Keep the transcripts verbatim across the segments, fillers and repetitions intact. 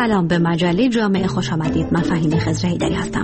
سلام، به مجله جامعه خوش آمدید. من فهیم خضر هیدری هستم.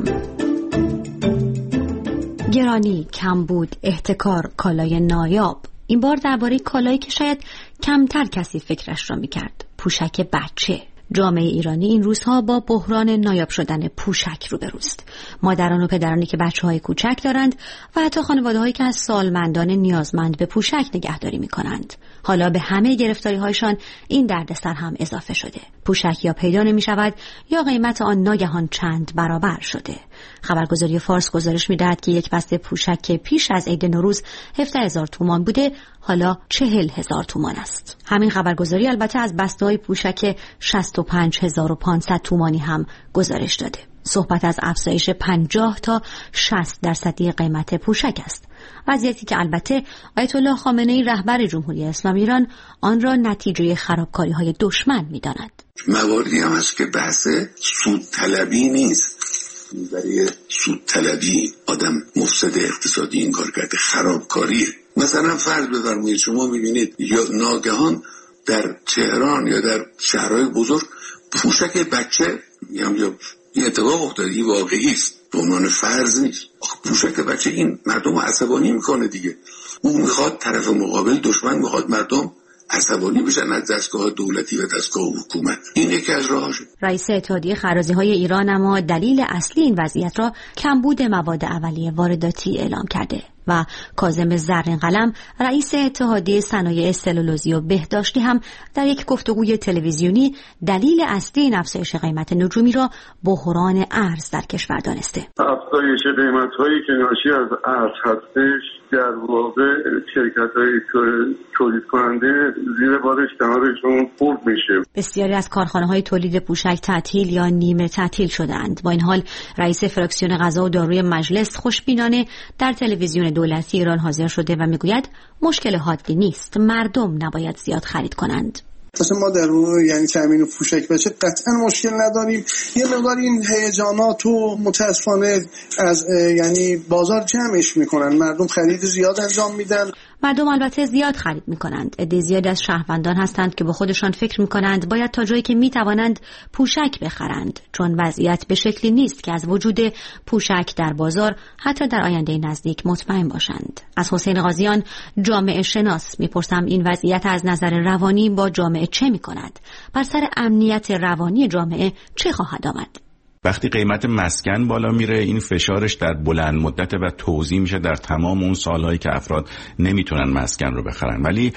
گرانی، کمبود، احتکار، کالای نایاب. این بار درباره کالایی که شاید کمتر کسی فکرش را می‌کرد، پوشک بچه. جامعه ایرانی این روزها با بحران نایاب شدن پوشک روبروست. مادران و پدرانی که بچه‌های کوچک دارند و حتی خانواده‌هایی که از سالمندان نیازمند به پوشک نگهداری می‌کنند. حالا به همه گرفتاری‌هایشان این دردسر هم اضافه شده. پوشک یا پیدا نمی‌شود یا قیمت آن ناگهان چند برابر شده. خبرگزاری فارس گزارش می‌دهد که یک بسته پوشک که پیش از عید نوروز هفده هزار تومان بوده، حالا چهل هزار تومان است. همین خبرگزاری البته از بسته‌های پوشک شصت و پنج هزار و پانصد تومانی هم گزارش داده. صحبت از افزایش پنجاه تا شصت درصدی قیمت پوشک است. وضعیتی که البته آیت الله خامنه‌ای رهبر جمهوری اسلامی ایران آن را نتیجه خرابکاری‌های دشمن می‌داند. مواردی هم هست که بحث سود طلبی نیست. برای سود طلبی آدم مفسد اقتصادی این کار کرده، خرابکاریه. مثلا فرض بفرمایید شما می‌بینید یا ناگهان در تهران یا در شهرهای بزرگ پوشک بچه یا این اتفاق افتاده، این واقعی است، به عنوان فرض نیست. پوشک بچه این مردم عصبانی میکنه دیگه. او میخواد طرف مقابل، دشمن میخواد مردم عصبانی بشن از دستگاه دولتی و دستگاه حکومت. این یکی از راهاشه. رئیس اتحادیه خرازی‌های ایران اما دلیل اصلی این وضعیت را کمبود مواد اولیه وارداتی اعلام کرده و کاظم زرینقلم رئیس اتحادیه صنایع سلولوزی و بهداشتی هم در یک گفتگوی تلویزیونی دلیل اصلی این افزایش قیمت نجومی را بحران ارز در کشور دانسته. افزایش قیمت‌هایی که ناشی از ارز هستش در واقع شرکت‌های تولید کننده زیر بار اشتهارشون خورد میشه. بسیاری از کارخانه‌های تولید پوشک تعطیل یا نیمه تعطیل شدند. با این حال رئیس فراکسیون غذا و داروی مجلس خوشبینانه در تلویزیون دولتی ایران حاضر شده و میگوید مشکل حادی نیست، مردم نباید زیاد خرید کنند. مثلا ما در اون یعنی تامین پوشک بچه قطعا مشکل نداریم. یه مقدار این هیجانات و متاسفانه از یعنی بازار جمعش میکنن، مردم خرید زیاد انجام میدن. مردم البته زیاد خرید میکنند. عده زیادی از شهروندان هستند که به خودشان فکر میکنند باید تا جایی که میتوانند پوشک بخرند، چون وضعیت به شکلی نیست که از وجود پوشک در بازار حتی در آینده نزدیک مطمئن باشند. از حسین قاضیان، جامعه شناس، میپرسم این وضعیت از نظر روانی با جامعه چه میکند؟ بر سر امنیت روانی جامعه چه خواهد آمد؟ وقتی قیمت مسکن بالا میره، این فشارش در بلند مدت و توزیع میشه در تمام اون سالهایی که افراد نمیتونن مسکن رو بخرن. ولی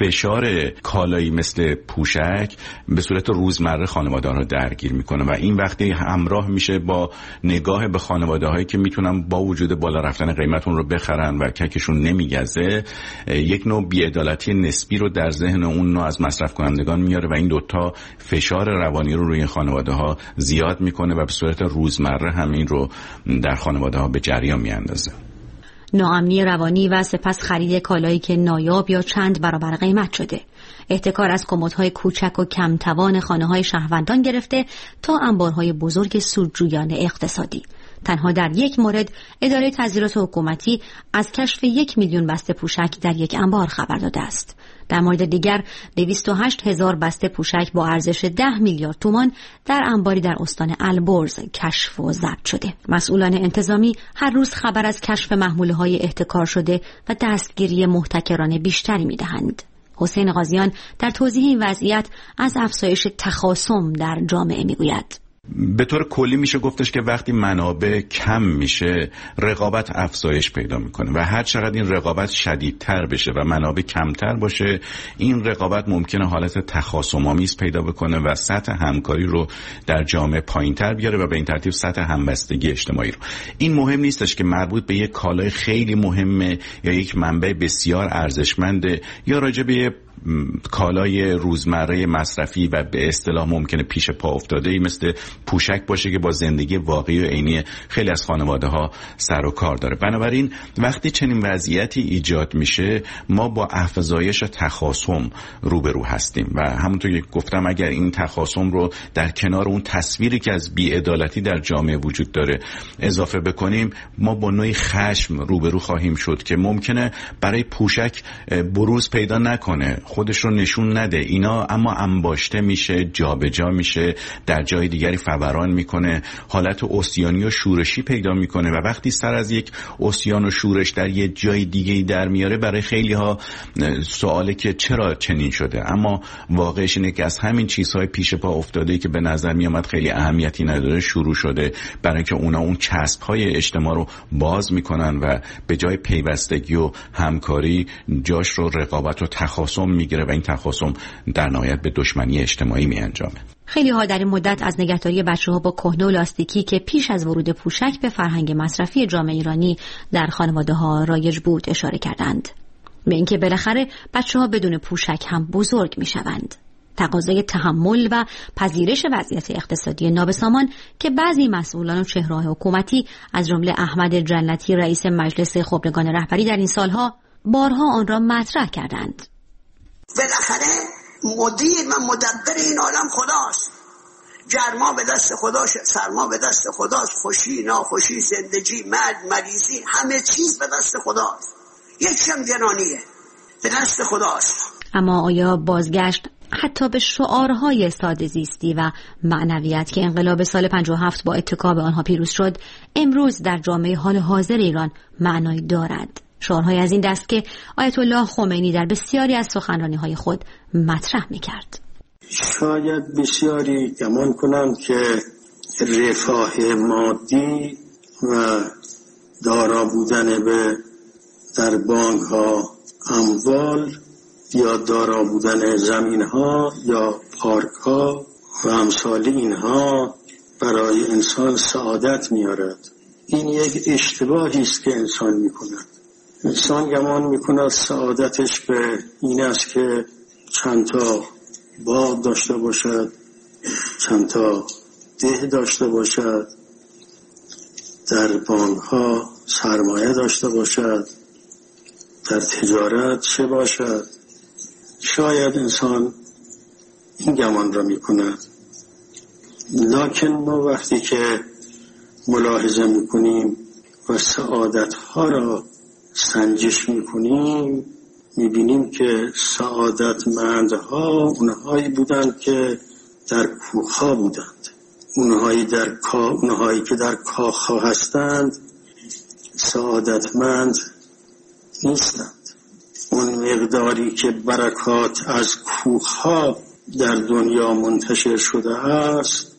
فشار کالایی مثل پوشک به صورت روزمره خانواده‌ها رو درگیر میکنه و این وقتی همراه میشه با نگاه به خانواده‌هایی که میتونن با وجود بالا رفتن قیمت اون رو بخرن و ککشون نمیگزه، یک نوع بی‌عدالتی نسبی رو در ذهن اون نوع از مصرف کنندگان میاره و این دوتا فشار روانی رو روی خانواده‌ها زیاد میکنه و صورت روزمره همین رو در خانواده ها به جریان می اندازه. ناامنی روانی و سپس خرید کالایی که نایاب یا چند برابر قیمت شده. احتکار از کمدهای کوچک و کم توان خانه‌های شهروندان گرفته تا انبارهای بزرگ سودجویان اقتصادی. تنها در یک مورد اداره تزیرات حکومتی از کشف یک میلیون بسته پوشک در یک انبار خبر داده است. در مورد دیگر دویست و هشت هزار بسته پوشک با ارزش ده میلیارد تومان در انباری در استان البرز کشف و ضبط شده. مسئولان انتظامی هر روز خبر از کشف محموله‌های احتکار شده و دستگیری محتکران بیشتری می‌دهند. حسین قاضیان در توضیح این وضعیت از افزایش تخاصم در جامعه می‌گوید. به طور کلی میشه گفتش که وقتی منابع کم میشه، رقابت افزایش پیدا میکنه و هر چقدر این رقابت شدیدتر بشه و منابع کمتر باشه، این رقابت ممکنه حالت تخاصم‌آمیز پیدا بکنه و سطح همکاری رو در جامعه پایینتر بیاره و به این ترتیب سطح همبستگی اجتماعی رو. این مهم نیستش که مربوط به یک کالای خیلی مهمه یا یک منبع بسیار ارزشمنده یا راجع به کالای روزمره مصرفی و به اصطلاح ممکنه پیش پا افتاده‌ای مثل پوشک باشه که با زندگی واقعی و عینی خیلی از خانواده‌ها سر و کار داره. بنابراین وقتی چنین وضعیتی ایجاد میشه، ما با افزایش تخاصم روبرو هستیم و همونطور که گفتم اگر این تخاصم رو در کنار اون تصویری که از بی‌عدالتی در جامعه وجود داره اضافه بکنیم، ما با نوعی خشم روبرو خواهیم شد که ممکنه برای پوشک بروز پیدا نکنه. خودش رو نشون نده. اینا اما انباشته میشه، جابجا میشه، در جای دیگری فوران میکنه، حالت عصیانی و شورشی پیدا میکنه و وقتی سر از یک عصیان و شورش در یه جای دیگه‌ای در میاره، برای خیلی ها سواله که چرا چنین شده. اما واقعش اینه که از همین چیزهای پیش پا افتاده که به نظر میامد خیلی اهمیتی نداره شروع شده، برای اینکه اونا اون چسب‌های اجتماع رو باز میکنن و به جای پیوستگی و همکاری جاش رو رقابت و تخاصم میگیره و این تخاصم در نهایت به دشمنی اجتماعی می انجامه. خیلی ها در این مدت از نگهداری بچه‌ها با کهنه و لاستیکی که پیش از ورود پوشک به فرهنگ مصرفی جامعه ایرانی در خانواده‌ها رایج بود اشاره کردند. به اینکه بالاخره بچه‌ها بدون پوشک هم بزرگ می‌شوند. تقاضای تحمل و پذیرش وضعیت اقتصادی نابسامان که بعضی مسئولان و چهره‌های حکومتی از جمله احمد جنتی رئیس مجلس خبرگان رهبری در این سالها بارها آن را مطرح کردند. بالاخره مدیر و مدبر این عالم خداست. گرما به دست خداست، سرما به دست خداست، خوشی ناخوشی، زندگی، مرگ، مریضی، همه چیز به دست خداست. یکم گرانیه به دست خداست. اما آیا بازگشت حتی به شعارهای ساده زیستی و معنویت که انقلاب سال پنجاه و هفت با اتکا به آنها پیروز شد امروز در جامعه حال حاضر ایران معنایی دارد؟ شعارهای از این دست که آیت الله خمینی در بسیاری از سخنرانی‌های خود مطرح می‌کرد. شاید بسیاری گمان کنند که رفاه مادی و دارا بودن به در بانک‌ها اموال یا دارا بودن زمین‌ها یا پارک‌ها و امثال اینها برای انسان سعادت می‌آورد. این یک اشتباهی است که انسان می‌کند. انسان گمان می‌کند سعادتش به این است که چند تا باغ داشته باشد، چند تا ده داشته باشد، در بانک‌ها سرمایه داشته باشد، در تجارت چه باشد. شاید انسان این گمان را می‌کند. لکن ما وقتی که ملاحظه می‌کنیم و سعادت‌ها را سنجش می‌کنیم می‌بینیم که سعادتمندها اونهایی بودند که در کوه‌ها بودند، اونهایی در کا اونهایی که در کاخ‌ها هستند سعادتمند نیستند. اون مقداری که برکات از کوه‌ها در دنیا منتشر شده است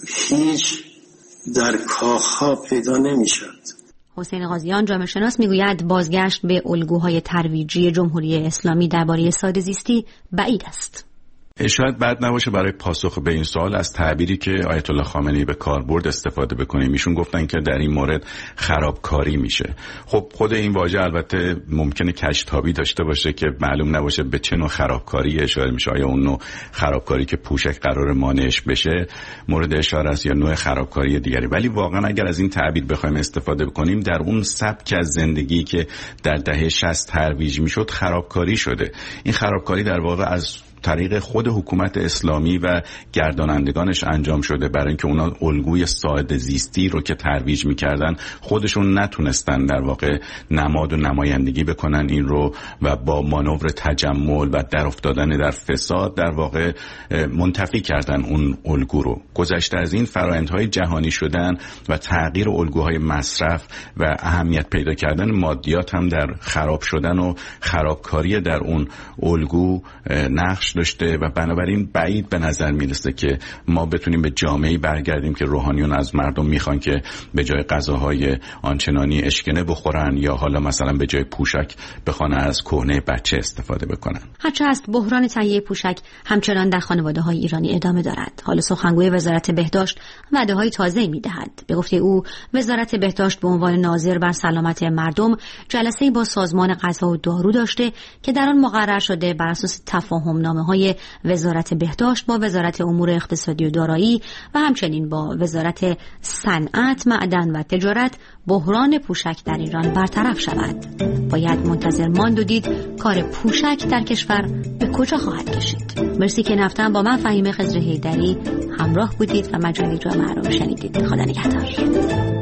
هیچ در کاخ‌ها پیدا نمی‌شد. حسین قاضیان جامعه شناس میگوید بازگشت به الگوهای ترویجی جمهوری اسلامی درباره ساده‌زیستی بعید است. شاید بد نباشه برای پاسخ به این سوال از تعبیری که آیت الله خامنه‌ای به کار برد استفاده بکنیم. ایشون گفتن که در این مورد خرابکاری میشه. خب خود این واژه البته ممکنه کشتابی داشته باشه که معلوم نباشه به چه نوع خرابکاری اشاره میشه. آیا اون نوع خرابکاری که پوشک قرار مانعش بشه مورد اشاره است یا نوع خرابکاری دیگری. ولی واقعا اگر از این تعبیر بخوایم استفاده بکنیم در اون سبک از زندگی که در دهه شصت ترویج میشد خرابکاری شده. این خرابکاری در واقع از طریق خود حکومت اسلامی و گردانندگانش انجام شده، برای اینکه اونا الگوی ساده زیستی رو که ترویج میکردن خودشون نتونستن در واقع نماد و نمایندگی بکنن این رو و با مانور تجمل و در افتادن در فساد در واقع منتفی کردن اون الگو رو. گذشته از این فرآیندهای جهانی شدن و تغییر الگوهای مصرف و اهمیت پیدا کردن مادیات هم در خراب شدن و خرابکاری در اون الگو نقش داشته و بنابراین بعید به نظر میرسه که ما بتونیم به جامعه‌ای برگردیم که روحانیون از مردم میخوان که به جای غذاهای آنچنانی اشکنه بخورن یا حالا مثلا به جای پوشک بخوان از کهنه بچه استفاده بکنن. هرچه است بحران تهیه پوشک همچنان در خانواده‌های ایرانی ادامه دارد. حالا سخنگوی وزارت بهداشت وعده‌های تازه‌ای میدهد. به گفته او وزارت بهداشت به عنوان ناظر بر سلامت مردم جلسه‌ای با سازمان غذا و دارو داشته که در آن مقرر شده بر اساس تفاهم نامه‌های وزارت بهداشت با وزارت امور اقتصادی و دارایی و همچنین با وزارت صنعت، معدن و تجارت بحران پوشک در ایران برطرف شود. باید منتظر ماند و دید کار پوشک در کشور به کجا خواهد کشید. مرسی که نفتن با من فهیمه خضر حیدری همراه بودید و مجله جامعه رو شنیدید. خدا نگهدار.